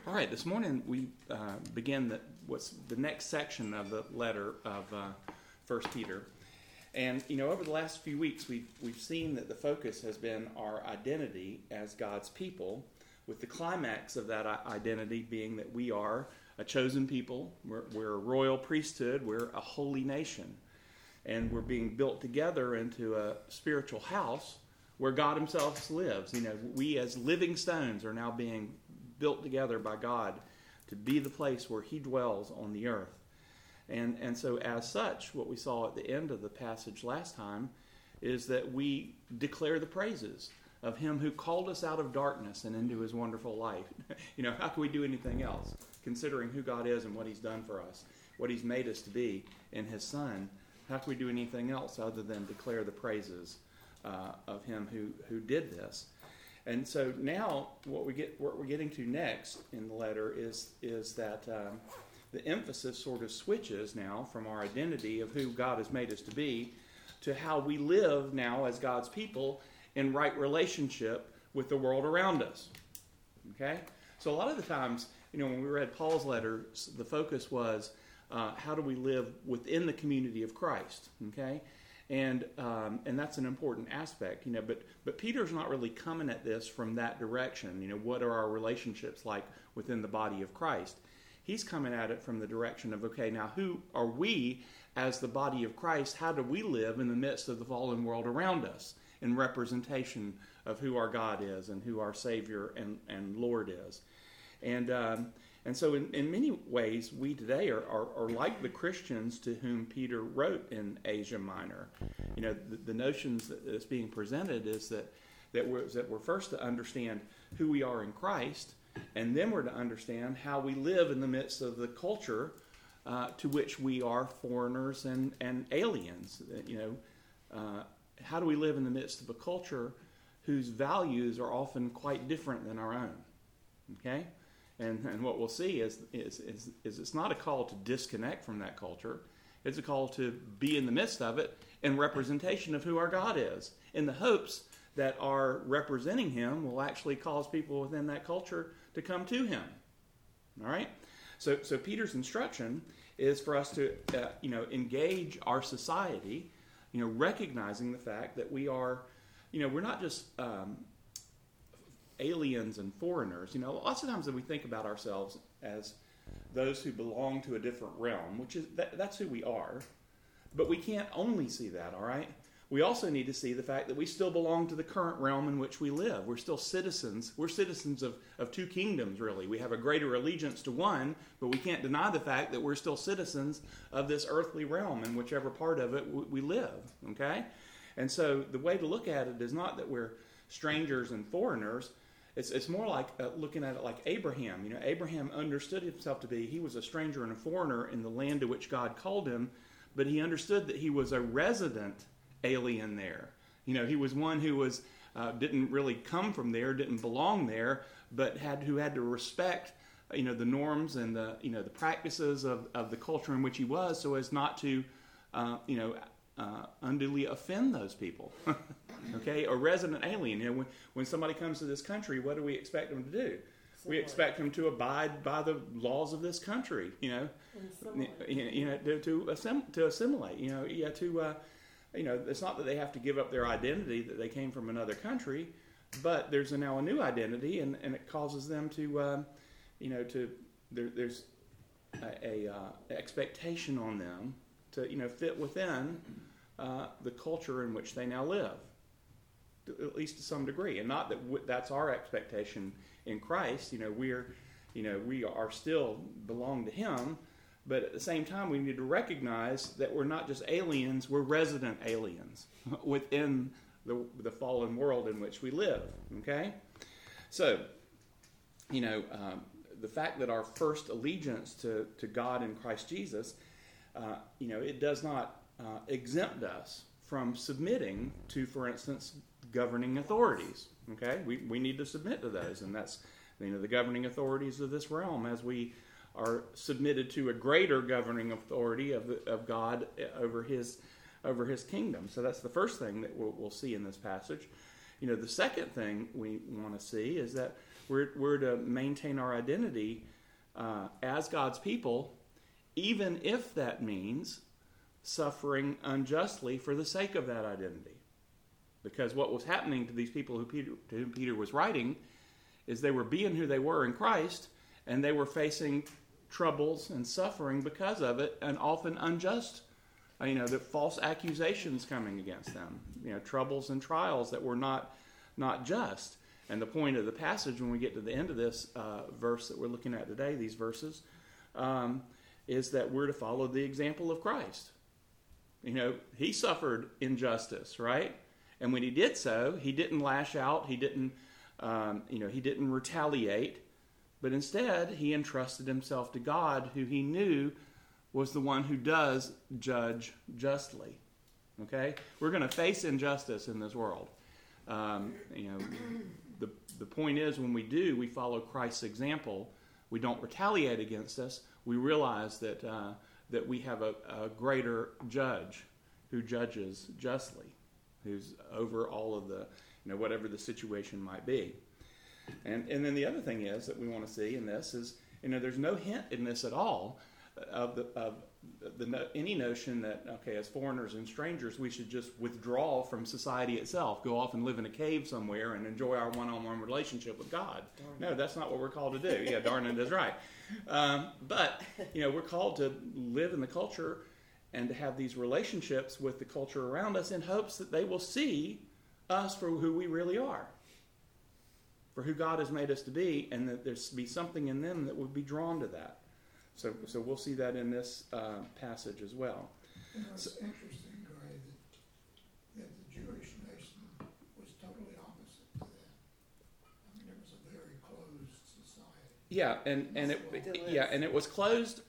All right, this morning we begin what's the next section of the letter of 1 Peter. And, over the last few weeks, we've seen that the focus has been our identity as God's people, with the climax of that identity being that we are a chosen people, we're a royal priesthood, we're a holy nation, and we're being built together into a spiritual house where God himself lives. We as living stones are now being built together by God to be the place where he dwells on the earth. And so as such, what we saw at the end of the passage last time is that we declare the praises of him who called us out of darkness and into his wonderful light. How can we do anything else, considering who God is and what he's done for us, what he's made us to be in his Son? How can we do anything else other than declare the praises of him who did this? And so now what we're getting to next in the letter is that the emphasis sort of switches now from our identity of who God has made us to be to how we live now as God's people in right relationship with the world around us. Okay? So a lot of the times, when we read Paul's letter, the focus was how do we live within the community of Christ? Okay? And that's an important aspect, But Peter's not really coming at this from that direction. What are our relationships like within the body of Christ? He's coming at it from the direction of, okay, now who are we as the body of Christ? How do we live in the midst of the fallen world around us in representation of who our God is and who our Savior and Lord is? And so in many ways, we today are like the Christians to whom Peter wrote in Asia Minor. The notions that's being presented is that we're first to understand who we are in Christ, and then we're to understand how we live in the midst of the culture to which we are foreigners and aliens. How do we live in the midst of a culture whose values are often quite different than our own? Okay? And what we'll see is it's not a call to disconnect from that culture. It's a call to be in the midst of it in representation of who our God is, in the hopes that our representing him will actually cause people within that culture to come to him. All right? So Peter's instruction is for us to engage our society, recognizing the fact that we are, we're not just aliens and foreigners. Lots of times that we think about ourselves as those who belong to a different realm, which is that's who we are. But we can't only see that, all right? We also need to see the fact that we still belong to the current realm in which we live. We're still citizens. We're citizens of two kingdoms, really. We have a greater allegiance to one, but we can't deny the fact that we're still citizens of this earthly realm in whichever part of it we live, okay? And so the way to look at it is not that we're strangers and foreigners. It's more like looking at it like Abraham. Abraham understood himself to be, he was a stranger and a foreigner in the land to which God called him, but he understood that he was a resident alien there. He was one who was didn't really come from there, didn't belong there, but who had to respect the norms and the practices of the culture in which he was, so as not to unduly offend those people. Okay, a resident alien. When somebody comes to this country, what do we expect them to do? We expect them to abide by the laws of this country. To assimilate. It's not that they have to give up their identity that they came from another country, but there's now a new identity, and it causes them to, there's a expectation on them to fit within the culture in which they now live, at least to some degree. And not that that's our expectation in Christ. We are still belong to him, but at the same time we need to recognize that we're not just aliens, we're resident aliens within the fallen world in which we live. Okay? So, the fact that our first allegiance to God in Christ Jesus, it does not exempt us from submitting to, for instance, governing authorities. Okay, we need to submit to those, and that's the governing authorities of this realm, as we are submitted to a greater governing authority of God over his kingdom. So that's the first thing that we'll see in this passage. The second thing we want to see is that We're to maintain our identity as God's people, even if that means suffering unjustly for the sake of that identity. Because what was happening to these people to whom Peter was writing is they were being who they were in Christ, and they were facing troubles and suffering because of it, and often unjust, the false accusations coming against them, troubles and trials that were not just. And the point of the passage, when we get to the end of this verse that we're looking at today, these verses, is that we're to follow the example of Christ. He suffered injustice, right? And when he did so, he didn't lash out. He didn't retaliate. But instead, he entrusted himself to God, who he knew was the one who does judge justly. Okay? We're going to face injustice in this world. The point is, when we do, we follow Christ's example. We don't retaliate against us. We realize that we have a greater judge who judges justly, who's over all of the, whatever the situation might be. And then the other thing is that we want to see in this is, there's no hint in this at all of any notion that, as foreigners and strangers, we should just withdraw from society itself, go off and live in a cave somewhere and enjoy our one-on-one relationship with God. No, that's not what we're called to do. Yeah, darn it is right. But, we're called to live in the culture and to have these relationships with the culture around us in hopes that they will see us for who we really are, for who God has made us to be, and that there's be something in them that would be drawn to that. So we'll see that in this passage as well. It's interesting, Gray, that the Jewish nation was totally opposite to that. It was a very closed society. Yeah, and it was closed.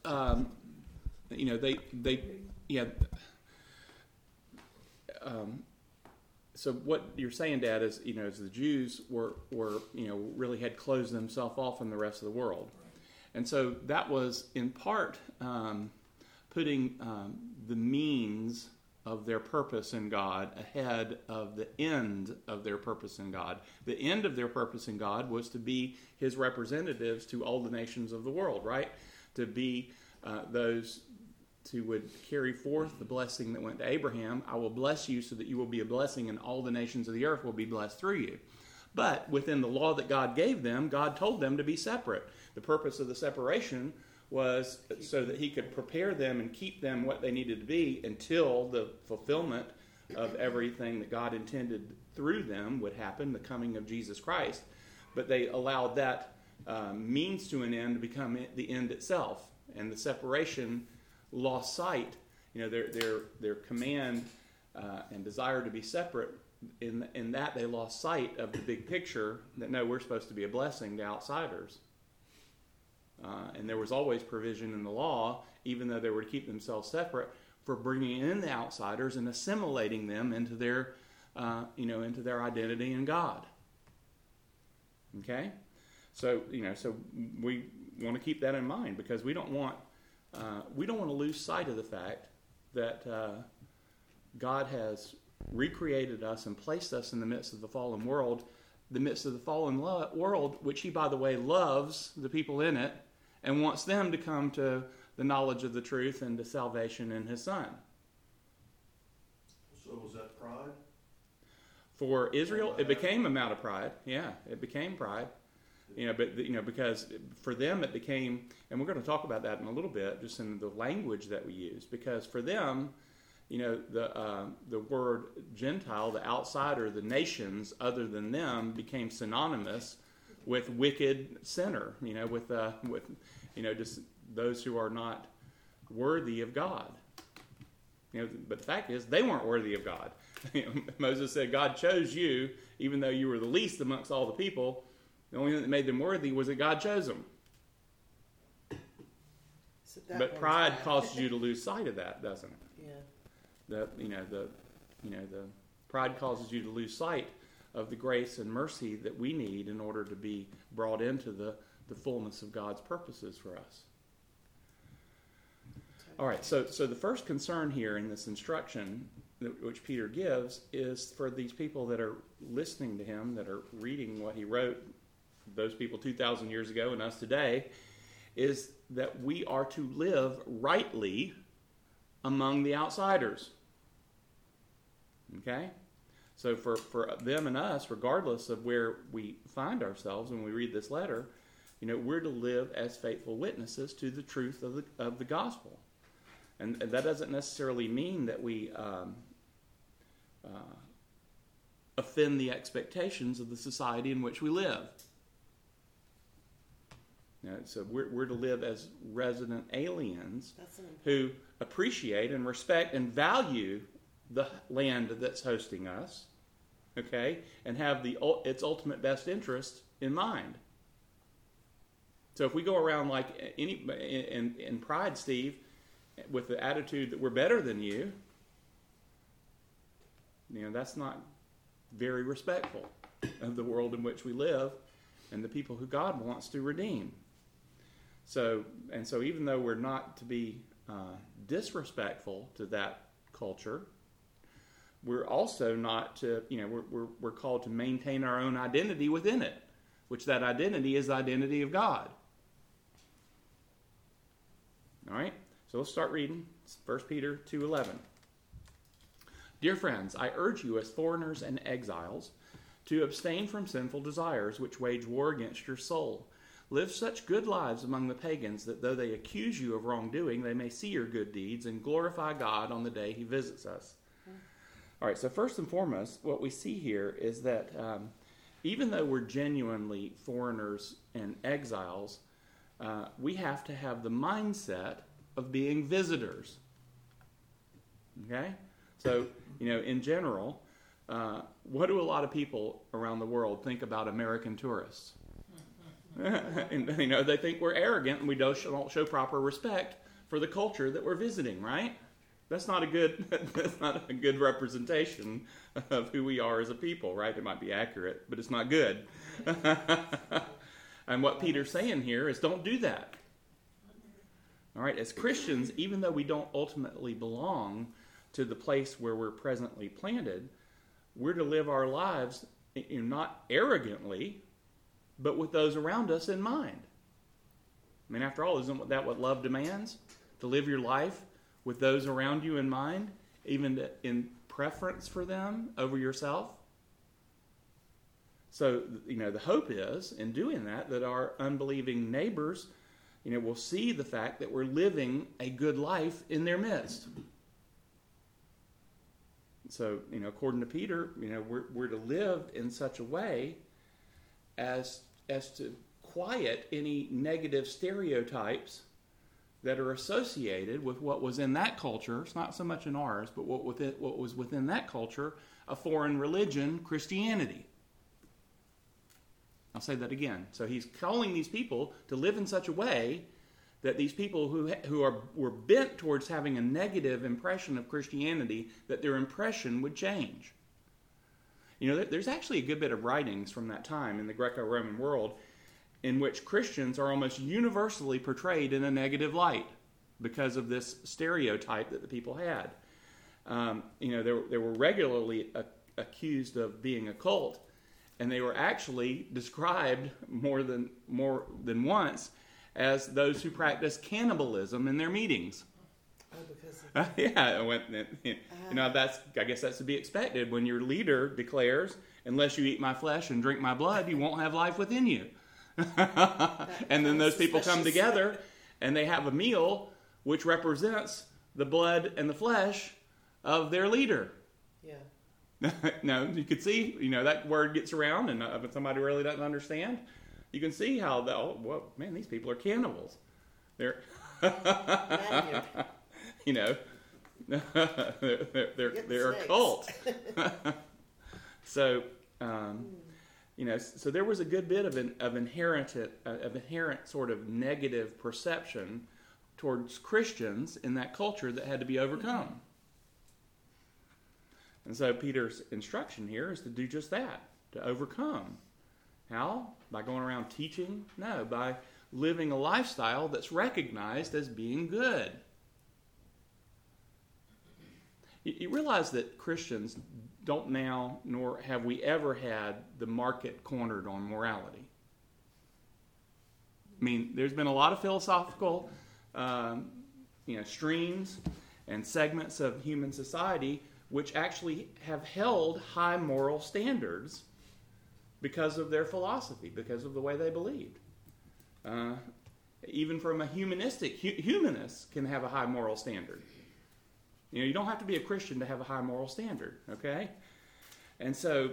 So what you're saying, Dad, is is the Jews were really had closed themselves off from the rest of the world. And so that was, in part, putting the means of their purpose in God ahead of the end of their purpose in God. The end of their purpose in God was to be his representatives to all the nations of the world, right? To be those who would carry forth the blessing that went to Abraham. I will bless you so that you will be a blessing, and all the nations of the earth will be blessed through you. But within the law that God gave them, God told them to be separate. The purpose of the separation was so that he could prepare them and keep them what they needed to be until the fulfillment of everything that God intended through them would happen, the coming of Jesus Christ. But they allowed that means to an end to become the end itself. And the separation lost sight. Their command and desire to be separate, in that they lost sight of the big picture that, no, we're supposed to be a blessing to outsiders. And there was always provision in the law, even though they were to keep themselves separate, for bringing in the outsiders and assimilating them into their, into their identity in God. Okay, so so we want to keep that in mind, because we don't want to lose sight of the fact that God has recreated us and placed us in the midst of the fallen world, which he, by the way, loves the people in it and wants them to come to the knowledge of the truth and to salvation in his Son. So was that pride? For Israel, it became a amount of pride. Yeah, it became pride. Because for them it became, and we're going to talk about that in a little bit, just in the language that we use. Because for them, the word Gentile, the outsider, the nations other than them, became synonymous with wicked sinner. With just those who are not worthy of God. But the fact is, they weren't worthy of God. Moses said, God chose you, even though you were the least amongst all the people. The only thing that made them worthy was that God chose them. So but pride causes you to lose sight of that, doesn't it? Yeah. The pride causes you to lose sight of the grace and mercy that we need in order to be brought into the fullness of God's purposes for us. All right, so the first concern here in this instruction, which Peter gives, is for these people that are listening to him, that are reading what he wrote, those people 2,000 years ago and us today, is that we are to live rightly among the outsiders. Okay? So for them and us, regardless of where we find ourselves when we read this letter, we're to live as faithful witnesses to the truth of the gospel. And that doesn't necessarily mean that we offend the expectations of the society in which we live. So we're to live as resident aliens who appreciate and respect and value the land that's hosting us, okay, and have its ultimate best interest in mind. So if we go around like in pride, Steve, with the attitude that we're better than you, that's not very respectful of the world in which we live and the people who God wants to redeem. So even though we're not to be disrespectful to that culture, we're also not to, we're called to maintain our own identity within it, which that identity is the identity of God. All right? So let's start reading 1 Peter 2:11. Dear friends, I urge you as foreigners and exiles to abstain from sinful desires which wage war against your soul. Live such good lives among the pagans that though they accuse you of wrongdoing, they may see your good deeds and glorify God on the day he visits us. All right, so first and foremost, what we see here is that even though we're genuinely foreigners and exiles, we have to have the mindset of being visitors. Okay? So, in general, what do a lot of people around the world think about American tourists? And, they think we're arrogant and we don't show proper respect for the culture that we're visiting, right? That's not a good representation of who we are as a people, right? It might be accurate, but it's not good. And what Peter's saying here is don't do that. All right, as Christians, even though we don't ultimately belong to the place where we're presently planted, we're to live our lives not arrogantly, but with those around us in mind. I mean, after all, isn't that what love demands? To live your life with those around you in mind, even in preference for them over yourself? So, the hope is, in doing that our unbelieving neighbors, will see the fact that we're living a good life in their midst. So, according to Peter, we're to live in such a way as to quiet any negative stereotypes that are associated with what was in that culture. It's not so much in ours, but what was within that culture, a foreign religion, Christianity. I'll say that again. So he's calling these people to live in such a way that these people who were bent towards having a negative impression of Christianity, that their impression would change. There's actually a good bit of writings from that time in the Greco-Roman world in which Christians are almost universally portrayed in a negative light because of this stereotype that the people had. They were regularly accused of being a cult, and they were actually described more than once as those who practiced cannibalism in their meetings. Oh, because of I guess that's to be expected when your leader declares, "Unless you eat my flesh and drink my blood, you won't have life within you." And then those people come together and they have a meal which represents the blood and the flesh of their leader. Yeah. No, you could see, that word gets around, and if somebody really doesn't understand, you can see how, these people are cannibals. They're, they're a cult. So, so there was a good bit of inherent sort of negative perception towards Christians in that culture that had to be overcome. And so Peter's instruction here is to do just that, to overcome. How? By going around teaching? No, by living a lifestyle that's recognized as being good. You realize that Christians don't now, nor have we ever had the market cornered on morality. I mean, there's been a lot of philosophical, streams and segments of human society which actually have held high moral standards because of their philosophy, because of the way they believed. Even from a humanists can have a high moral standard. You don't have to be a Christian to have a high moral standard, okay? And so,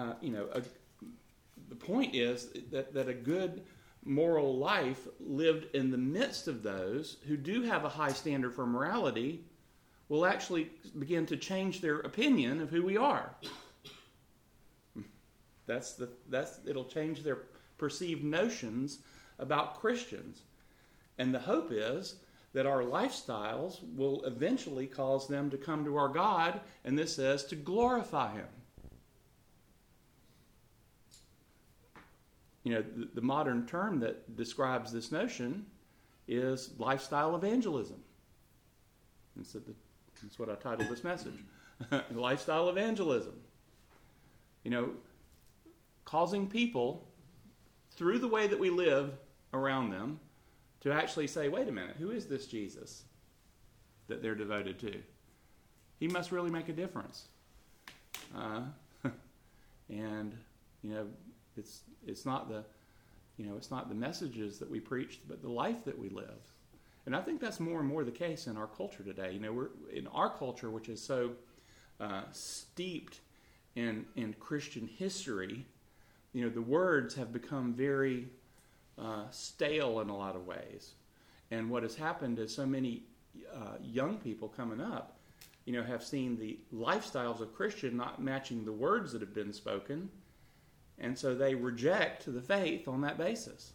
the point is that a good moral life lived in the midst of those who do have a high standard for morality will actually begin to change their opinion of who we are. It'll change their perceived notions about Christians. And the hope is that our lifestyles will eventually cause them to come to our God, and this says to glorify Him. The modern term that describes this notion is lifestyle evangelism. And so that's what I titled this message. Lifestyle evangelism. Causing people, through the way that we live around them, to actually say, wait a minute, who is this Jesus that they're devoted to? He must really make a difference. It's not the messages that we preach, but the life that we live. And I think that's more and more the case in our culture today. We're in our culture, which is so steeped in Christian history. The words have become very stale in a lot of ways. And what has happened is so many young people coming up, have seen the lifestyles of Christian not matching the words that have been spoken. And so they reject the faith on that basis.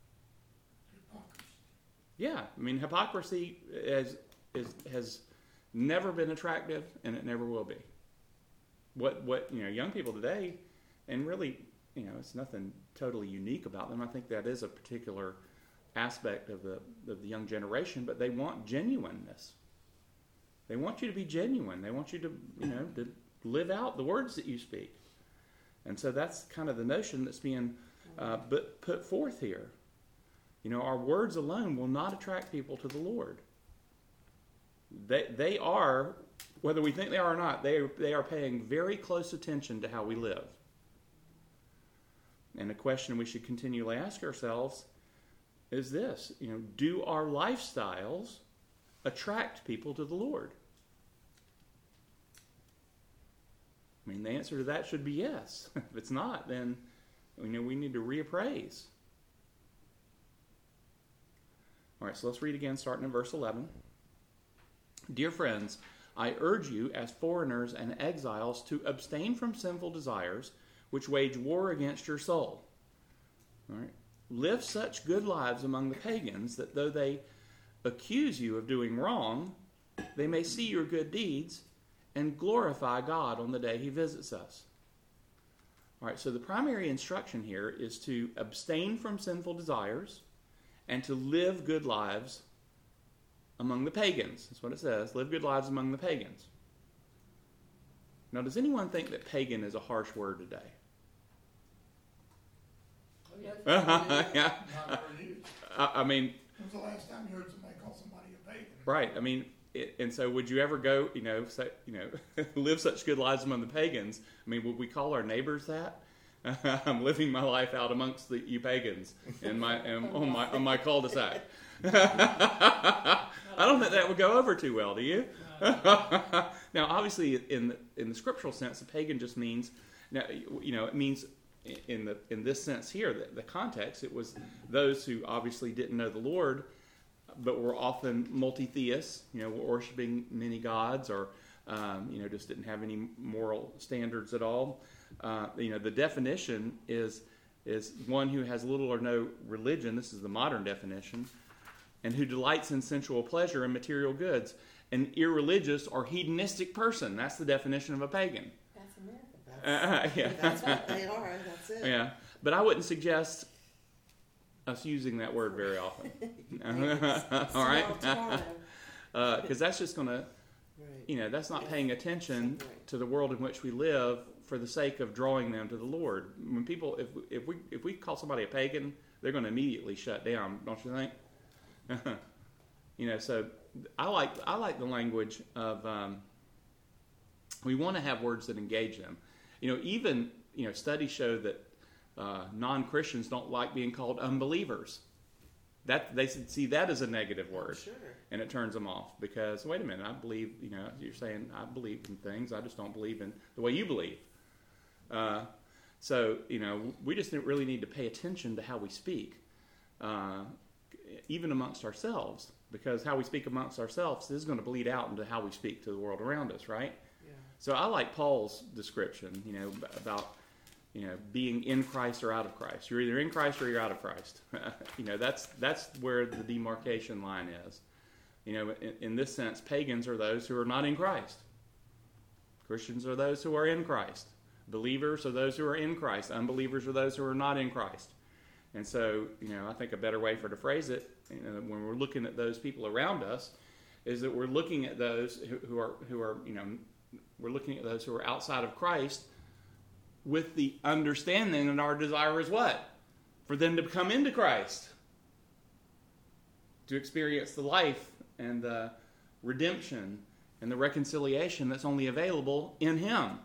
Yeah, hypocrisy has never been attractive, and it never will be. What young people today, and really, it's nothing totally unique about them. I think that is a particular aspect of the young generation, but they want genuineness. They want you to be genuine. They want you to to live out the words that you speak. And so that's kind of the notion that's being put forth here. Our words alone will not attract people to the Lord. They are, whether we think they are or not, they are paying very close attention to how we live. And the question we should continually ask ourselves is this: do our lifestyles attract people to the Lord? The answer to that should be yes. If it's not, then we need to reappraise. All right, so let's read again, starting in verse 11. Dear friends, I urge you as foreigners and exiles to abstain from sinful desires which wage war against your soul. All right. Live such good lives among the pagans that though they accuse you of doing wrong, they may see your good deeds and glorify God on the day He visits us. All right, so the primary instruction here is to abstain from sinful desires and to live good lives among the pagans. That's what it says. Live good lives among the pagans. Now, does anyone think that pagan is a harsh word today? Yeah. When was the last time you heard somebody call somebody a pagan? Right. And so would you ever go, say, live such good lives among the pagans? Would we call our neighbors that? I'm living my life out amongst you pagans on my cul-de-sac. I don't think that would go over too well, do you? Now, obviously, in the scriptural sense, a pagan just means, it means in this sense here, the context, it was those who obviously didn't know the Lord, but were often multi-theists, were worshiping many gods, or just didn't have any moral standards at all. The definition is one who has little or no religion. This is the modern definition, and who delights in sensual pleasure and material goods. An irreligious or hedonistic person. That's the definition of a pagan. That's America. Yeah. That's what they are. That's it. Yeah, but I wouldn't suggest us using that word very often. All right, because that's just going to, that's not paying attention to the world in which we live for the sake of drawing them to the Lord. When people, if we call somebody a pagan, they're going to immediately shut down, don't you think? So I like the language of we want to have words that engage them. Even studies show that non-Christians don't like being called unbelievers. That they see that as a negative word, Sure. and it turns them off because wait a minute, I believe. You're saying I believe in things, I just don't believe in the way you believe. So we just really need to pay attention to how we speak, even amongst ourselves, because how we speak amongst ourselves is going to bleed out into how we speak to the world around us, right? Yeah. So I like Paul's description, about being in Christ or out of Christ. You're either in Christ or you're out of Christ. That's where the demarcation line is. In this sense, pagans are those who are not in Christ. Christians are those who are in Christ. Believers are those who are in Christ. Unbelievers are those who are not in Christ. And so, I think a better way to phrase it, when we're looking at those people around us, is that we're looking at those who are we're looking at those who are outside of Christ, with the understanding that our desire is what? For them to come into Christ, to experience the life and the redemption and the reconciliation that's only available in Him.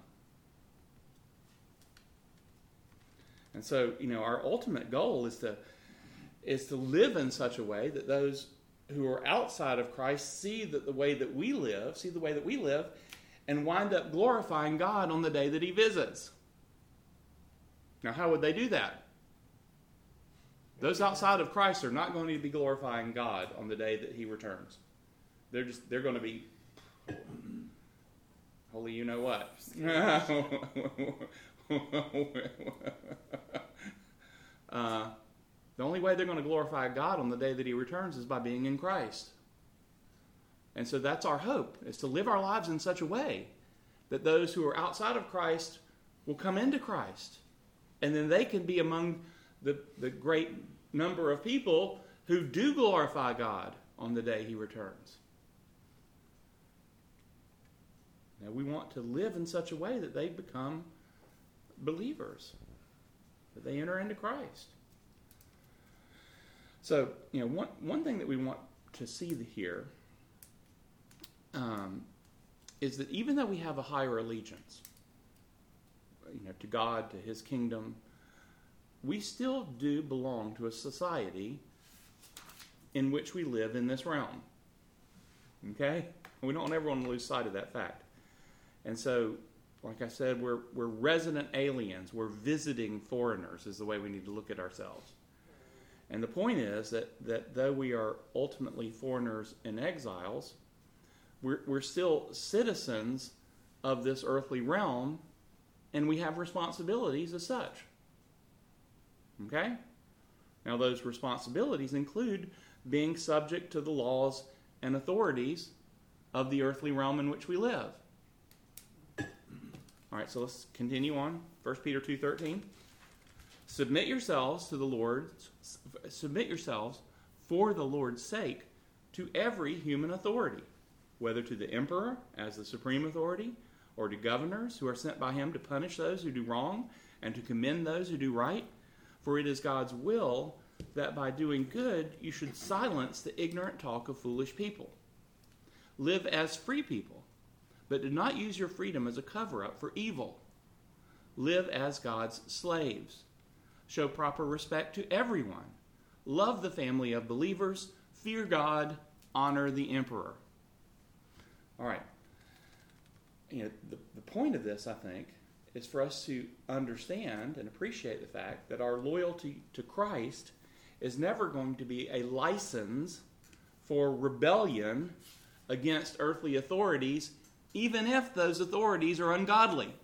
And so, our ultimate goal is to live in such a way that those who are outside of Christ see the way that we live, and wind up glorifying God on the day that He visits. Now, how would they do that? Those outside of Christ are not going to be glorifying God on the day that He returns. They're going to be holy, you know what? The only way they're going to glorify God on the day that He returns is by being in Christ. And so that's our hope, is to live our lives in such a way that those who are outside of Christ will come into Christ. And then they can be among the great number of people who do glorify God on the day He returns. Now, we want to live in such a way that they become believers, that they enter into Christ. So, one thing that we want to see here is that even though we have a higher allegiance, to God, to His kingdom, we still do belong to a society in which we live in this realm. Okay? We don't ever want to lose sight of that fact. And so, like I said, we're resident aliens. We're visiting foreigners is the way we need to look at ourselves. And the point is that though we are ultimately foreigners and exiles, we're still citizens of this earthly realm, and we have responsibilities as such. Okay? Now, those responsibilities include being subject to the laws and authorities of the earthly realm in which we live. All right, so let's continue on. 1 Peter 2:13. Submit yourselves for the Lord's sake to every human authority, whether to the emperor as the supreme authority, or to governors who are sent by him to punish those who do wrong and to commend those who do right. For it is God's will that by doing good you should silence the ignorant talk of foolish people. Live as free people, but do not use your freedom as a cover-up for evil. Live as God's slaves. Show proper respect to everyone. Love the family of believers. Fear God. Honor the emperor. All right. The point of this, I think, is for us to understand and appreciate the fact that our loyalty to Christ is never going to be a license for rebellion against earthly authorities, even if those authorities are ungodly.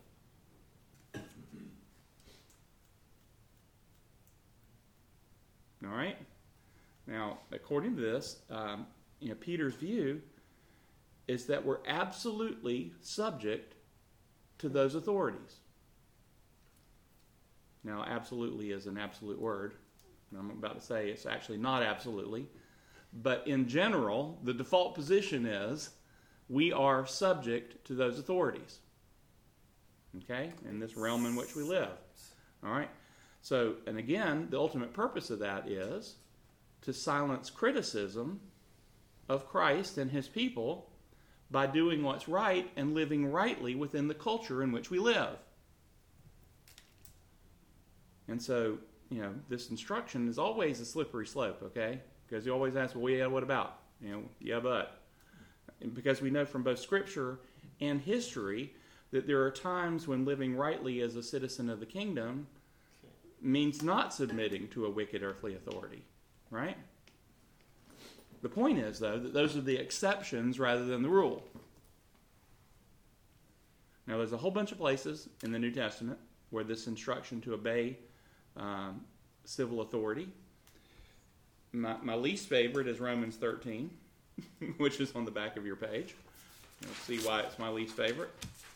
All right? Now, according to this, Peter's view is that we're absolutely subject to those authorities. Now, absolutely is an absolute word. And I'm about to say it's actually not absolutely. But in general, the default position is we are subject to those authorities. okay, in this realm in which we live. All right? So, and again, the ultimate purpose of that is to silence criticism of Christ and his people by doing what's right and living rightly within the culture in which we live. And so, this instruction is always a slippery slope, okay? Because you always ask, well, yeah, what about? Yeah, but. And because we know from both Scripture and history that there are times when living rightly as a citizen of the kingdom means not submitting to a wicked earthly authority, right? The point is, though, that those are the exceptions rather than the rule. Now, there's a whole bunch of places in the New Testament where this instruction to obey civil authority. My least favorite is Romans 13, which is on the back of your page. You'll see why it's my least favorite.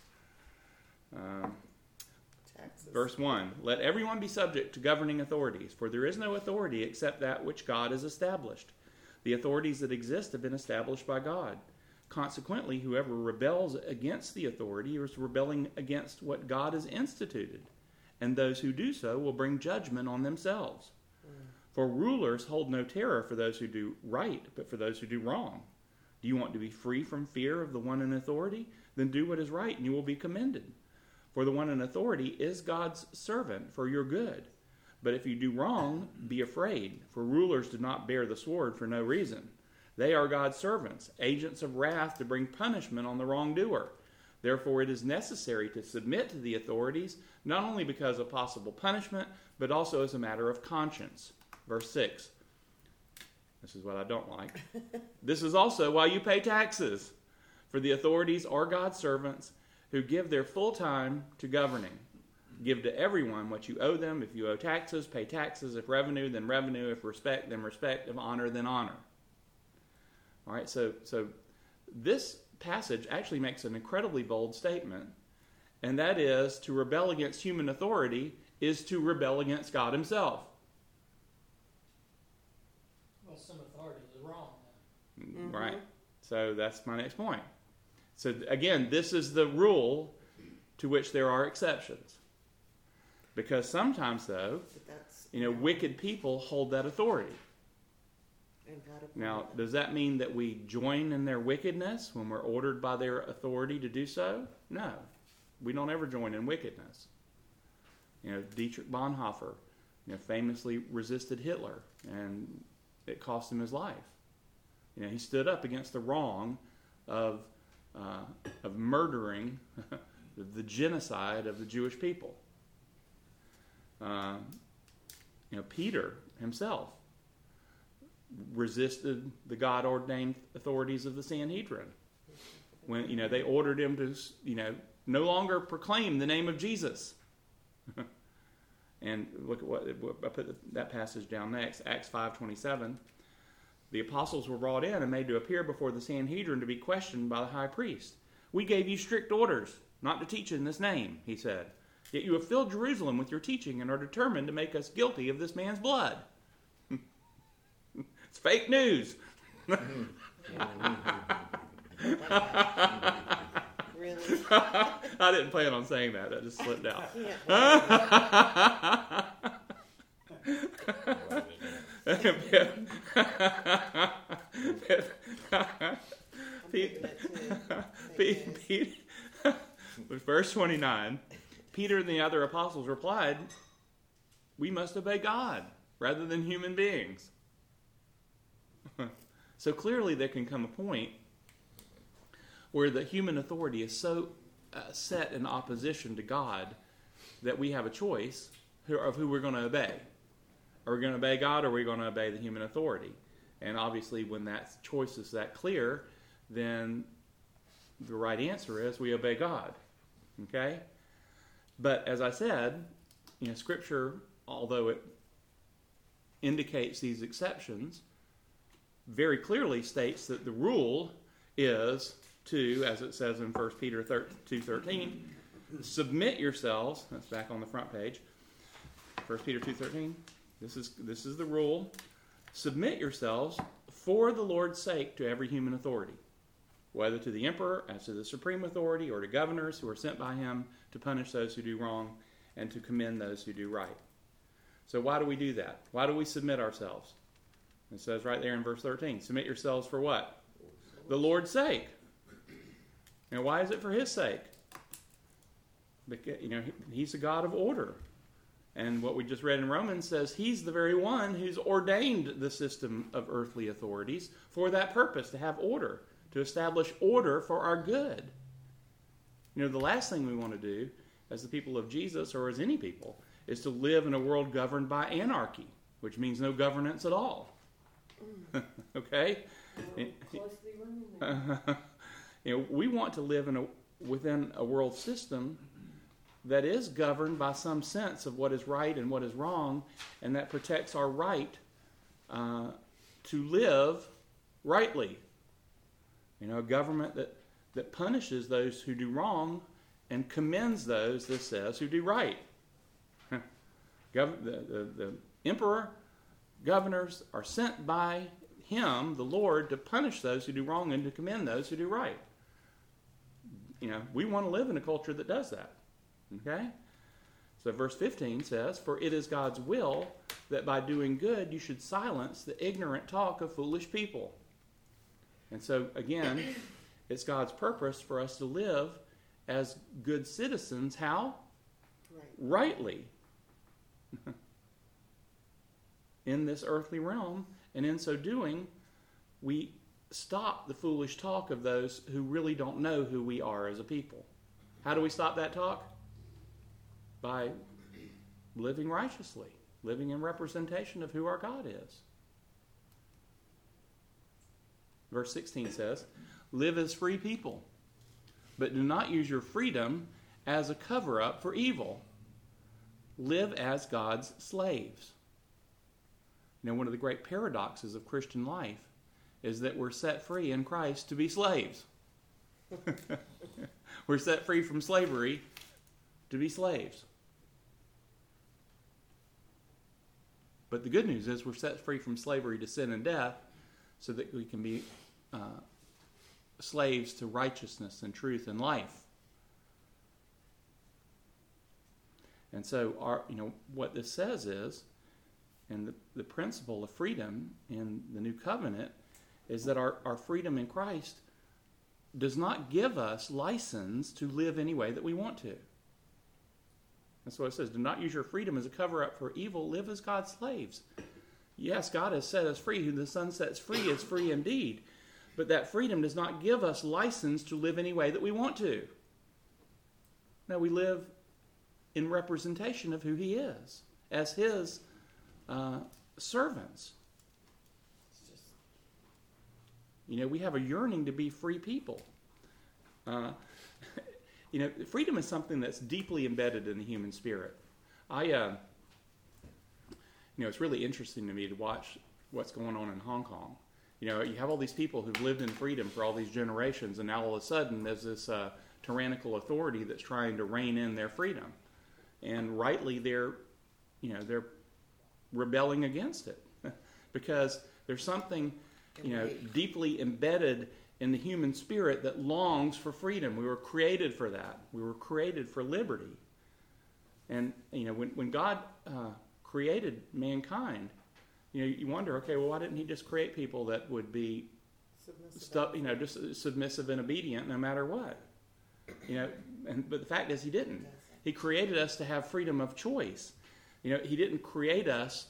Verse 1, let everyone be subject to governing authorities, for there is no authority except that which God has established. The authorities that exist have been established by God. Consequently, whoever rebels against the authority is rebelling against what God has instituted, and those who do so will bring judgment on themselves. For rulers hold no terror for those who do right, but for those who do wrong. Do you want to be free from fear of the one in authority? Then do what is right, and you will be commended. For the one in authority is God's servant for your good. But if you do wrong, be afraid, for rulers do not bear the sword for no reason. They are God's servants, agents of wrath to bring punishment on the wrongdoer. Therefore, it is necessary to submit to the authorities, not only because of possible punishment, but also as a matter of conscience. Verse 6. This is what I don't like. This is also why you pay taxes, for the authorities are God's servants who give their full time to governing. Give to everyone what you owe them. If you owe taxes, pay taxes. If revenue, then revenue. If respect, then respect. If honor, then honor. All right, so this passage actually makes an incredibly bold statement, and that is to rebel against human authority is to rebel against God himself. Well, some authorities are wrong. Mm-hmm. Right. So that's my next point. So again, this is the rule to which there are exceptions. Because sometimes, though, wicked people hold that authority. Now, does that mean that we join in their wickedness when we're ordered by their authority to do so? No. We don't ever join in wickedness. Dietrich Bonhoeffer, famously resisted Hitler, and it cost him his life. He stood up against the wrong of murdering the genocide of the Jewish people. Peter himself resisted the God-ordained authorities of the Sanhedrin when they ordered him to no longer proclaim the name of Jesus. And look at what I put that passage down next, Acts 5:27. The apostles were brought in and made to appear before the Sanhedrin to be questioned by the high priest. We gave you strict orders not to teach in this name, he said. Yet you have filled Jerusalem with your teaching and are determined to make us guilty of this man's blood. It's fake news. Really? I didn't plan on saying that. That just slipped out. Verse 29, Peter and the other apostles replied, we must obey God rather than human beings. So clearly there can come a point where the human authority is so set in opposition to God that we have a choice of who we're going to obey. Are we going to obey God or are we going to obey the human authority? And obviously when that choice is that clear, then the right answer is we obey God. Okay? But as I said, Scripture, although it indicates these exceptions, very clearly states that the rule is to, as it says in 1 Peter 2:13, submit yourselves. That's back on the front page. 1 Peter 2:13. This is the rule. Submit yourselves for the Lord's sake to every human authority. whether to the emperor as to the supreme authority or to governors who are sent by him to punish those who do wrong and to commend those who do right. So why do we do that? Why do we submit ourselves? It says right there in verse 13, submit yourselves for what? The Lord's sake. And why is it for his sake? Because, he's a God of order. And what we just read in Romans says he's the very one who's ordained the system of earthly authorities for that purpose, to have order, to establish order for our good. The last thing we want to do as the people of Jesus, or as any people, is to live in a world governed by anarchy, which means no governance at all. Okay? We want to live within a world system that is governed by some sense of what is right and what is wrong, and that protects our right to live rightly. A government that punishes those who do wrong and commends those, this says, who do right. The emperor, governors are sent by him, the Lord, to punish those who do wrong and to commend those who do right. We want to live in a culture that does that. Okay? So verse 15 says, for it is God's will that by doing good you should silence the ignorant talk of foolish people. And so, again, it's God's purpose for us to live as good citizens. How? Rightly. In this earthly realm. And in so doing, we stop the foolish talk of those who really don't know who we are as a people. How do we stop that talk? By living righteously, living in representation of who our God is. Verse 16 says, live as free people, but do not use your freedom as a cover-up for evil. Live as God's slaves. One of the great paradoxes of Christian life is that we're set free in Christ to be slaves. We're set free from slavery to be slaves. But the good news is we're set free from slavery to sin and death so that we can be slaves to righteousness and truth and life. And so what this says is, and the principle of freedom in the new covenant is that our freedom in Christ does not give us license to live any way that we want to. That's what it says. Do not use your freedom as a cover-up for evil. Live as God's slaves. Yes, God has set us free. Who the Son sets free is free indeed. But that freedom does not give us license to live any way that we want to. No, we live in representation of who he is, as his servants. We have a yearning to be free people. Freedom is something that's deeply embedded in the human spirit. It's really interesting to me to watch what's going on in Hong Kong. You have all these people who've lived in freedom for all these generations, and now all of a sudden there's this tyrannical authority that's trying to rein in their freedom. And rightly they're rebelling against it because there's something, deeply embedded in the human spirit that longs for freedom. We were created for that. We were created for liberty. And, when God created mankind, you wonder, okay, well, why didn't he just create people that would be just submissive and obedient no matter what? But the fact is he didn't. He created us to have freedom of choice. He didn't create us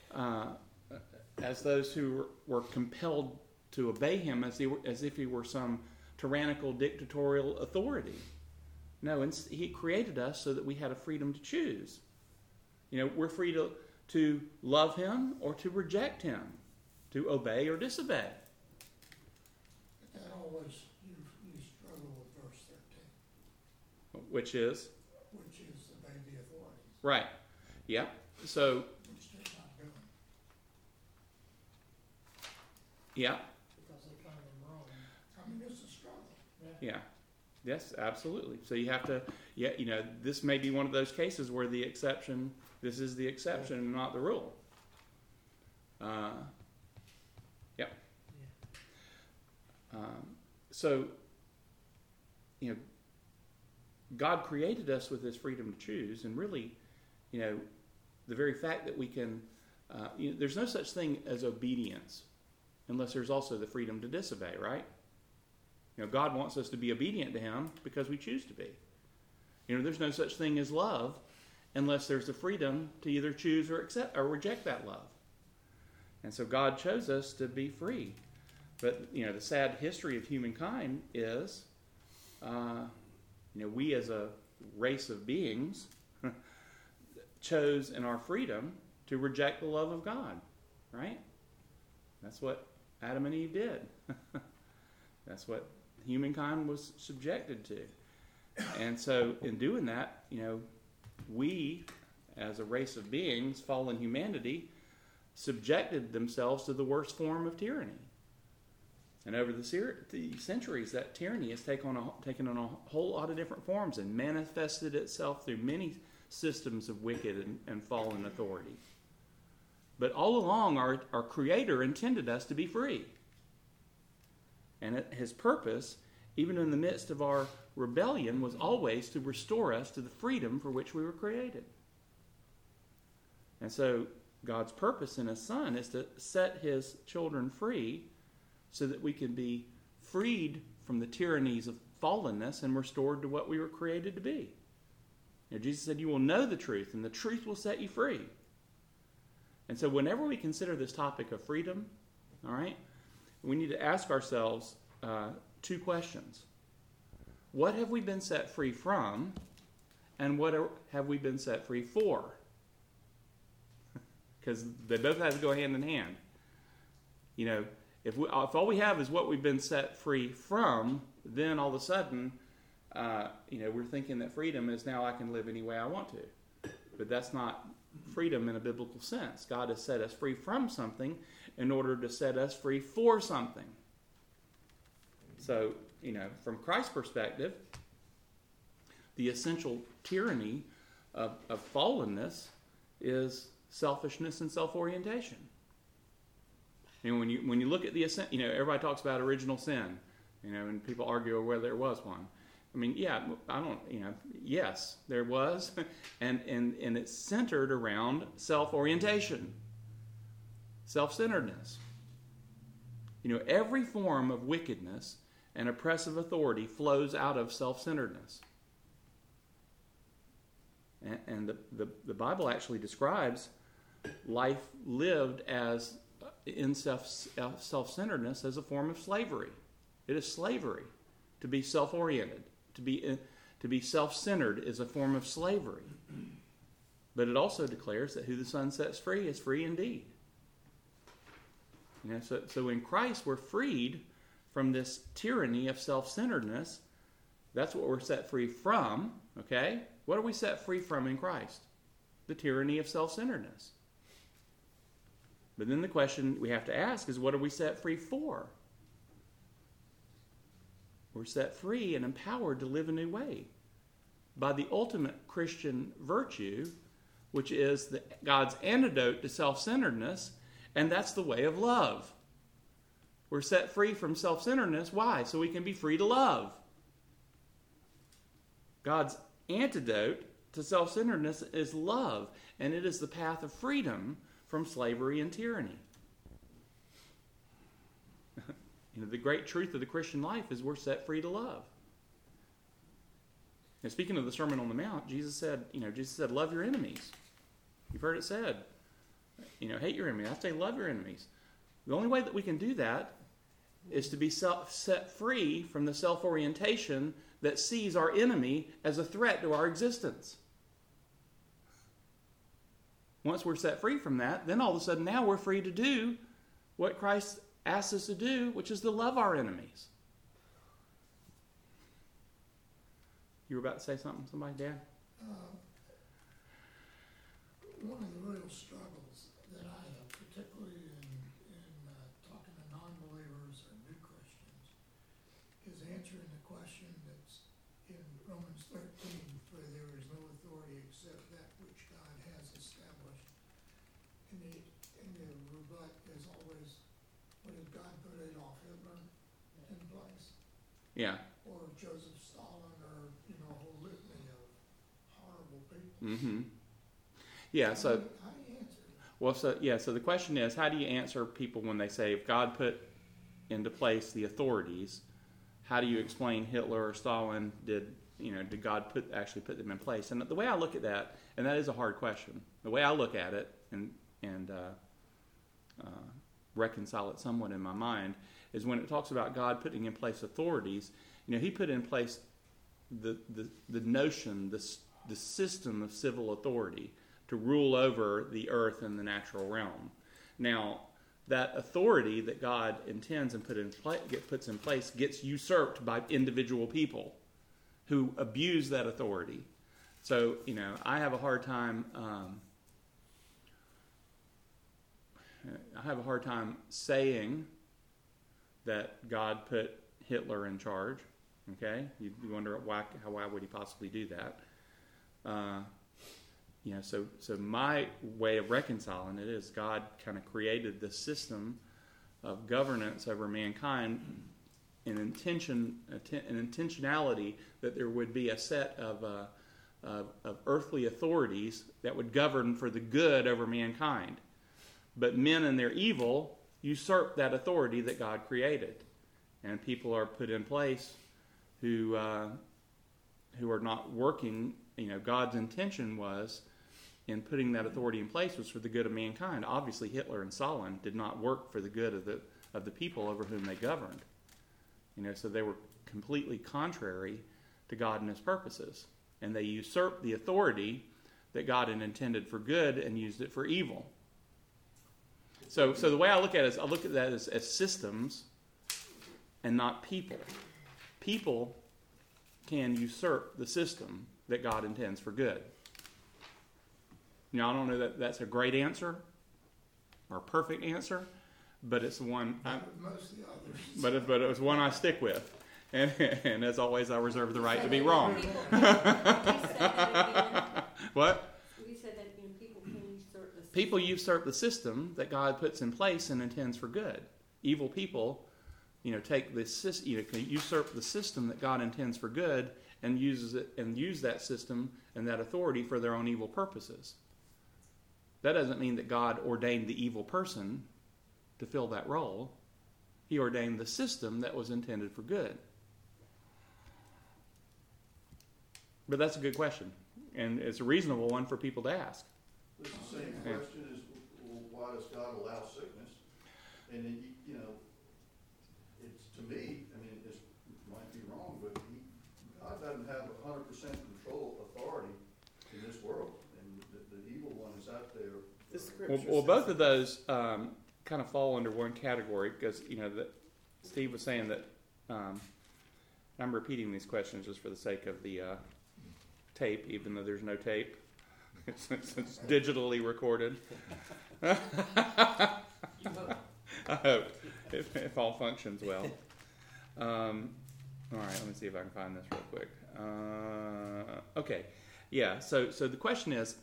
as those who were compelled to obey him as if he were some tyrannical, dictatorial authority. No, he created us so that we had a freedom to choose. We're free to love him or to reject him, to obey or disobey. But that always, you struggle with verse 13. Which is? Which is obey the authorities. Right. Yeah. So. Which they're not doing. Yeah. Because they find them wrong. It's a struggle. Yeah. Yes, absolutely. So you have to, this may be one of those cases where this is the exception and not the rule. So, God created us with this freedom to choose, and really, the very fact that we can, there's no such thing as obedience unless there's also the freedom to disobey, right? God wants us to be obedient to Him because we choose to be. There's no such thing as love unless there's the freedom to either choose or accept or reject that love. And so God chose us to be free. But, the sad history of humankind is, we as a race of beings chose in our freedom to reject the love of God, right? That's what Adam and Eve did. That's what humankind was subjected to. And so in doing that, we as a race of beings, fallen humanity, subjected themselves to the worst form of tyranny. And over the centuries, that tyranny has taken on a whole lot of different forms and manifested itself through many systems of wicked and fallen authority. But all along, our Creator intended us to be free. And His purpose, even in the midst of our rebellion, was always to restore us to the freedom for which we were created. And so God's purpose in His Son is to set His children free so that we can be freed from the tyrannies of fallenness and restored to what we were created to be. Jesus said, "You will know the truth, and the truth will set you free." And so whenever we consider this topic of freedom, all right, we need to ask ourselves two questions. What have we been set free from, and what have we been set free for? Because they both have to go hand in hand. If all we have is what we've been set free from, then all of a sudden, we're thinking that freedom is now I can live any way I want to. But that's not freedom in a biblical sense. God has set us free from something in order to set us free for something. So, from Christ's perspective, the essential tyranny of fallenness is selfishness and self-orientation. When you look at the everybody talks about original sin, and people argue over whether there was one. Yes, there was, and it's centered around self-orientation, self-centeredness. Every form of wickedness and oppressive authority flows out of self-centeredness. And the Bible actually describes life lived as in self-centeredness as a form of slavery. It is slavery to be self-oriented. To be self-centered is a form of slavery. But it also declares that who the Son sets free is free indeed. So in Christ we're freed from this tyranny of self-centeredness. That's what we're set free from. Okay? What are we set free from in Christ? The tyranny of self-centeredness. But then the question we have to ask is, what are we set free for? We're set free and empowered to live a new way by the ultimate Christian virtue, which is God's antidote to self-centeredness, and that's the way of love. We're set free from self-centeredness. Why? So we can be free to love. God's antidote to self-centeredness is love, and it is the path of freedom from slavery and tyranny. The great truth of the Christian life is we're set free to love. Now, speaking of the Sermon on the Mount, Jesus said, love your enemies. You've heard it said, hate your enemies. I say love your enemies. The only way that we can do that is to be set free from the self-orientation that sees our enemy as a threat to our existence. Once we're set free from that, then all of a sudden now we're free to do what Christ asks us to do, which is to love our enemies. You were about to say something, somebody, Dad? One of the real struggles that I have, particularly in talking to non-believers or new Christians, is answering the question that's in Romans 13, for there is no authority except that which God has established. And the rebut is always, what did God put Adolf Hitler in place? Yeah. or Joseph Stalin, or, you know, a whole litany of horrible people. Mm-hmm. Yeah. So, How do you answer that? well, so the question is, how do you answer people when they say, if God put into place the authorities, how do you explain Hitler or Stalin? Did God actually put them in place? And the way I look at that, and that is a hard question, the way I look at it and reconcile it somewhat in my mind is when it talks about God putting in place authorities. He put in place the notion, the system of civil authority to rule over the earth and the natural realm. Now, that authority that God intends and puts in place gets usurped by individual people who abuse that authority. So, I have a hard time. I have a hard time saying that God put Hitler in charge. Okay, you wonder why would he possibly do that? So my way of reconciling it is God kind of created this system of governance over mankind an intentionality that there would be a set of earthly authorities that would govern for the good over mankind. But men in their evil usurp that authority that God created. And people are put in place who are not working. God's intention was, in putting that authority in place, was for the good of mankind. Obviously, Hitler and Stalin did not work for the good of the people over whom they governed. So they were completely contrary to God and His purposes, and they usurped the authority that God had intended for good and used it for evil. So the way I look at it is, I look at that as systems and not people. People can usurp the system that God intends for good. I don't know that that's a great answer or a perfect answer, but it's the one. Most of the others. But it was one I stick with, and as always, I reserve the right to be wrong. What? We said that people can usurp the system. People usurp the system that God puts in place and intends for good. Evil people, take this system, can usurp the system that God intends for good and use that system and that authority for their own evil purposes. That doesn't mean that God ordained the evil person to fill that role. He ordained the system that was intended for good. But that's a good question, and it's a reasonable one for people to ask. It's the same question as, well, why does God allow sickness? And it's, to me, it might be wrong, but God doesn't have 100% control authority in this world, and the evil one is out there. The scripture Well, says both that. of those kind of fall under one category because that Steve was saying that I'm repeating these questions just for the sake of the tape, even though there's no tape. It's digitally recorded. I hope if all functions well. All right, let me see if I can find this real quick. Okay, yeah. So the question is,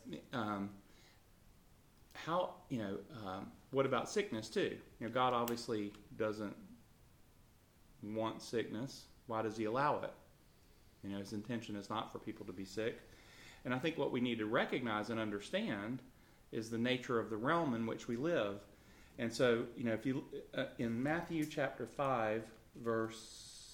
how what about sickness too? God obviously doesn't want sickness. Why does He allow it? His intention is not for people to be sick. And I think what we need to recognize and understand is the nature of the realm in which we live. And so, if you in Matthew chapter 5, verse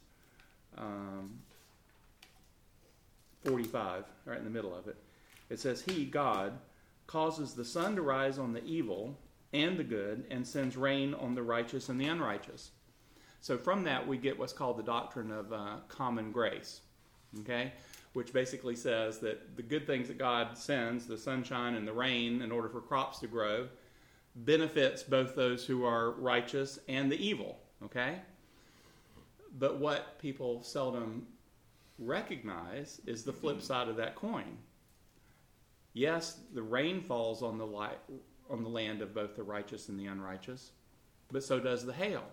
45, right in the middle of it, it says, He, God, causes the sun to rise on the evil and the good, and sends rain on the righteous and the unrighteous. So from that, we get what's called the doctrine of common grace, okay? Which basically says that the good things that God sends, the sunshine and the rain, in order for crops to grow, benefits both those who are righteous and the evil, okay? But what people seldom recognize is the flip side of that coin. Yes, the rain falls on the land of both the righteous and the unrighteous, but so does the hail.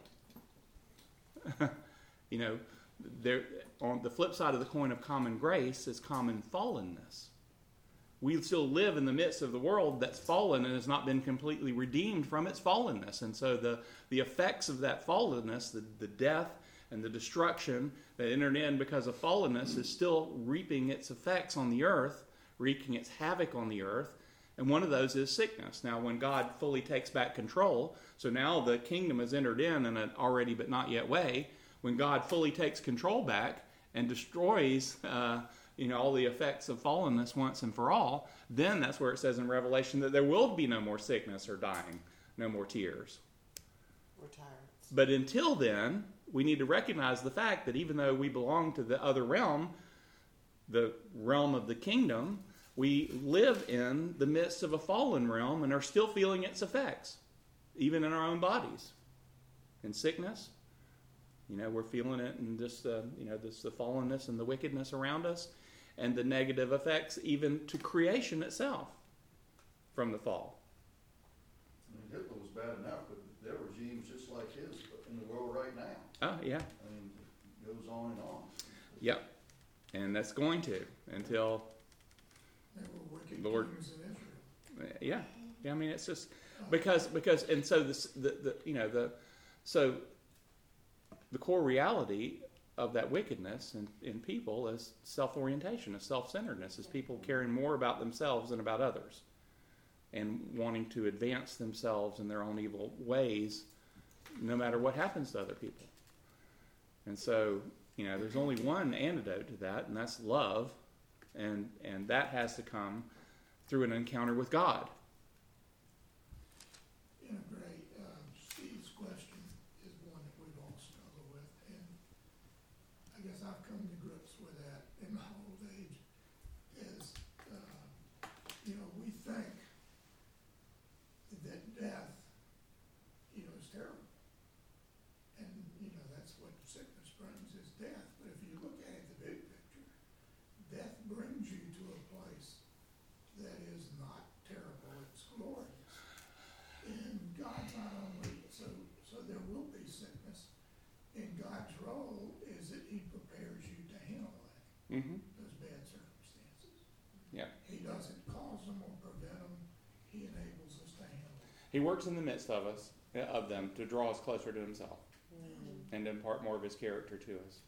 There, on the flip side of the coin of common grace is common fallenness. We still live in the midst of the world that's fallen and has not been completely redeemed from its fallenness. And so the effects of that fallenness, the death and the destruction that entered in because of fallenness is still reaping its effects on the earth, wreaking its havoc on the earth. And one of those is sickness. Now, when God fully takes back control, so now the kingdom has entered in an already but not yet way. When God fully takes control back and destroys all the effects of fallenness once and for all, then that's where it says in Revelation that there will be no more sickness or dying, no more tears. Or tyrants. But until then, we need to recognize the fact that even though we belong to the other realm, the realm of the kingdom, we live in the midst of a fallen realm and are still feeling its effects, even in our own bodies. In sickness, we're feeling it in just the fallenness and the wickedness around us, and the negative effects even to creation itself from the fall. I mean, Hitler was bad enough, but there are regimes just like his in the world right now. Oh, yeah. I mean, it goes on and on. Yep. And that's going to until There were wicked Lord. kings in Israel. Yeah. I mean, it's just because and so so the core reality of that wickedness in people is self-orientation, is self-centeredness, is people caring more about themselves than about others, and wanting to advance themselves in their own evil ways, no matter what happens to other people. And so, there's only one antidote to that, and that's love, and that has to come through an encounter with God. Yeah, great. Steve's question is one that we've all struggled with, and I guess I've come to grips with that in my old age. Is we think that death, is terrible, and that's what sickness brings is death. But if you look at it, the big picture, death brings you to a place that is not terrible; it's glorious. And God not only, so there will be sickness, and God's role is that He prepares you to handle that, those bad circumstances. Yeah. He doesn't cause them or prevent them, He enables us to handle it. He works in the midst of us, of them, to draw us closer to Himself and to impart more of His character to us.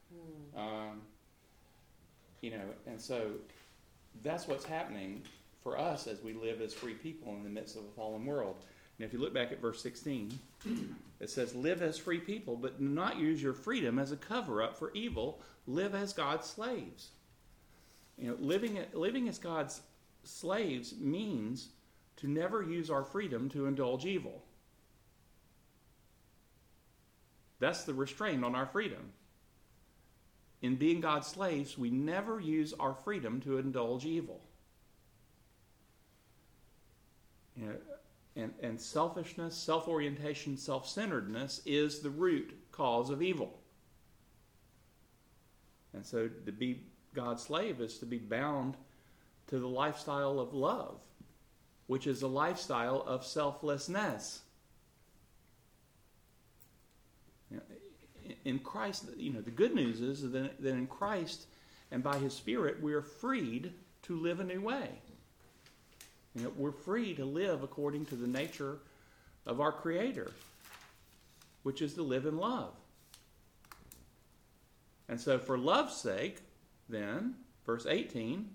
And so that's what's happening for us as we live as free people in the midst of a fallen world. And if you look back at verse 16, it says, live as free people, but do not use your freedom as a cover-up for evil. Live as God's slaves. Living as God's slaves means to never use our freedom to indulge evil. That's the restraint on our freedom. In being God's slaves, we never use our freedom to indulge evil. And selfishness, self-orientation, self-centeredness is the root cause of evil. And so to be God's slave is to be bound to the lifestyle of love, which is a lifestyle of selflessness. In Christ, the good news is that in Christ and by His Spirit, we are freed to live a new way. We're free to live according to the nature of our Creator, which is to live in love. And so for love's sake, then, verse 17,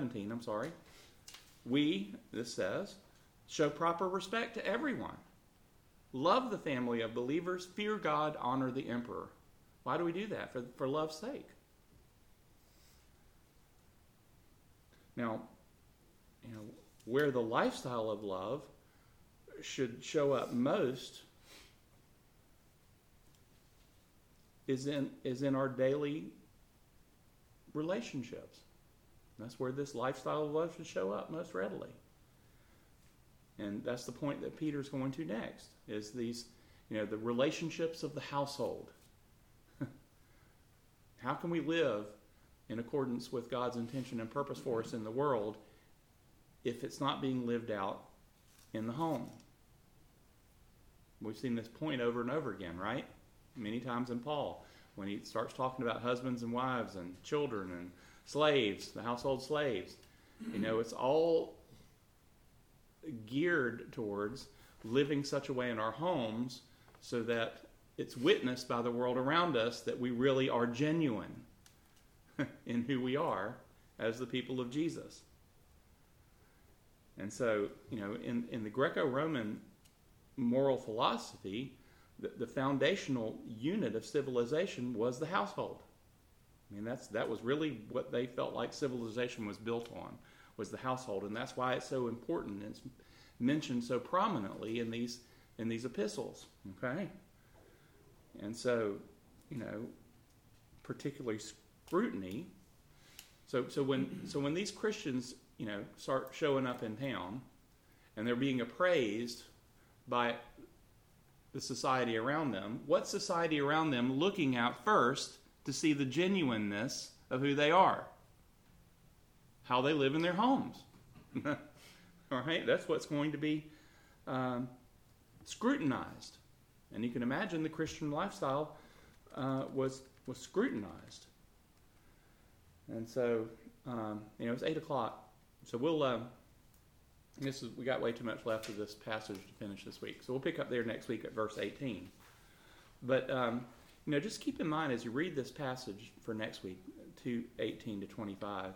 we, this says, show proper respect to everyone. Love the family of believers, fear God, honor the emperor. Why do we do that? For love's sake. Now, where the lifestyle of love should show up most is in our daily relationships. That's where this lifestyle of love should show up most readily. And that's the point that Peter's going to next, is these, the relationships of the household. How can we live in accordance with God's intention and purpose for us in the world if it's not being lived out in the home? We've seen this point over and over again, right? Many times in Paul, when he starts talking about husbands and wives and children and slaves, the household slaves. It's all geared towards living such a way in our homes so that it's witnessed by the world around us that we really are genuine in who we are as the people of Jesus. And so, in the Greco-Roman moral philosophy, the foundational unit of civilization was the household. I mean, that was really what they felt like civilization was built on, was the household, and that's why it's so important. It's mentioned so prominently in these epistles. Okay, and so, particularly scrutiny. So when these Christians, start showing up in town, and they're being appraised by the society around them, what's society around them looking at first to see the genuineness of who they are? How they live in their homes. All right, that's what's going to be scrutinized. And you can imagine the Christian lifestyle was scrutinized. And so, it's 8 o'clock. So we'll, we got way too much left of this passage to finish this week. So we'll pick up there next week at verse 18. But, just keep in mind as you read this passage for next week, 2:18 to 25,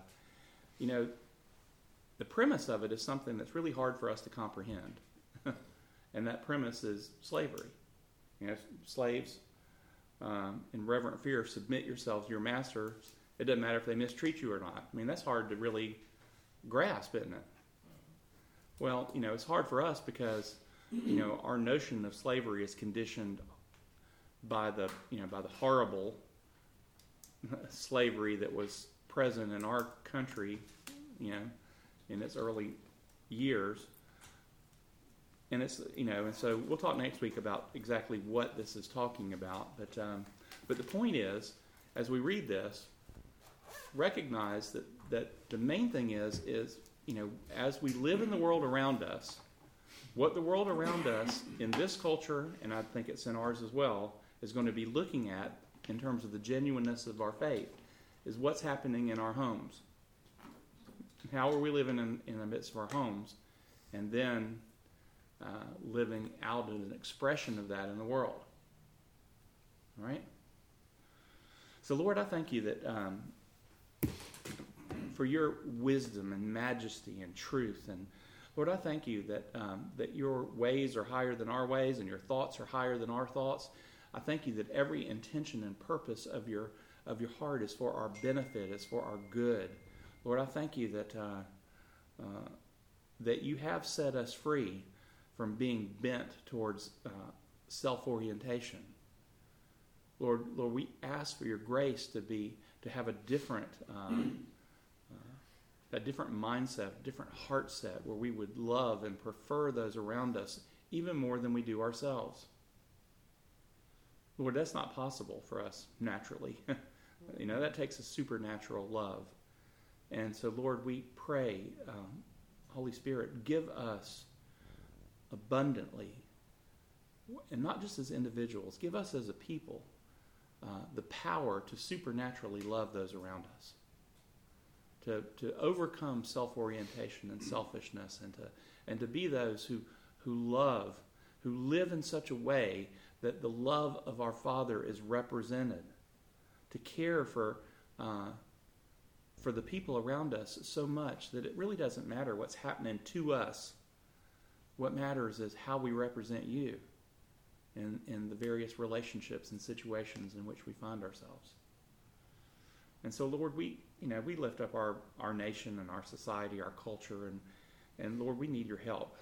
the premise of it is something that's really hard for us to comprehend. And that premise is slavery. Slaves, in reverent fear, submit yourselves to your masters. It doesn't matter if they mistreat you or not. I mean, that's hard to really grasp, isn't it? Well, it's hard for us because, our notion of slavery is conditioned by the horrible slavery that was present in our country, in its early years. And it's, and so we'll talk next week about exactly what this is talking about. But the point is, as we read this, recognize that the main thing is, as we live in the world around us, what the world around us in this culture, and I think it's in ours as well, is going to be looking at in terms of the genuineness of our faith, is what's happening in our homes. How are we living in the midst of our homes, and then living out as an expression of that in the world. All right? So, Lord, I thank you that for your wisdom and majesty and truth. And, Lord, I thank you that your ways are higher than our ways and your thoughts are higher than our thoughts. I thank you that every intention and purpose of your heart is for our benefit, is for our good. Lord, I thank you that you have set us free from being bent towards self-orientation. Lord, we ask for your grace to have a different mindset, a different heart set, where we would love and prefer those around us even more than we do ourselves. Lord, that's not possible for us naturally. That takes a supernatural love. And so, Lord, we pray, Holy Spirit, give us abundantly, and not just as individuals, give us as a people the power to supernaturally love those around us, to overcome self-orientation and selfishness, and to be those who live in such a way that the love of our Father is represented, to care for the people around us so much that it really doesn't matter what's happening to us. What matters is how we represent you in the various relationships and situations in which we find ourselves. And so, Lord, we lift up our nation and our society, our culture, and Lord, we need your help.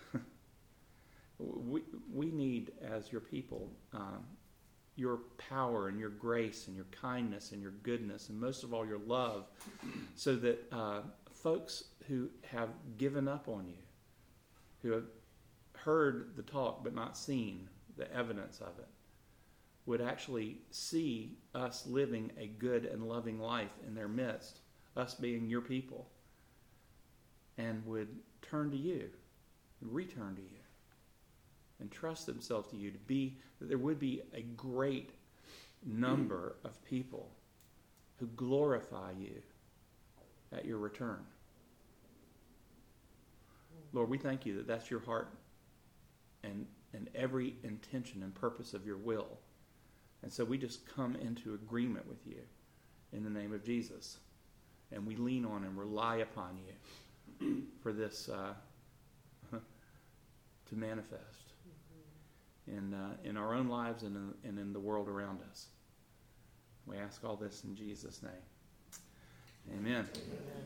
We need, as your people, your power and your grace and your kindness and your goodness, and most of all your love, so that folks who have given up on you, who have heard the talk but not seen the evidence of it, would actually see us living a good and loving life in their midst, us being your people, and would turn to you, return to you, and trust themselves to you, that there would be a great number of people who glorify you at your return. Lord, we thank you that that's your heart and every intention and purpose of your will. And so we just come into agreement with you in the name of Jesus. And we lean on and rely upon you for this to manifest in our own lives and in the world around us. We ask all this in Jesus' name. Amen.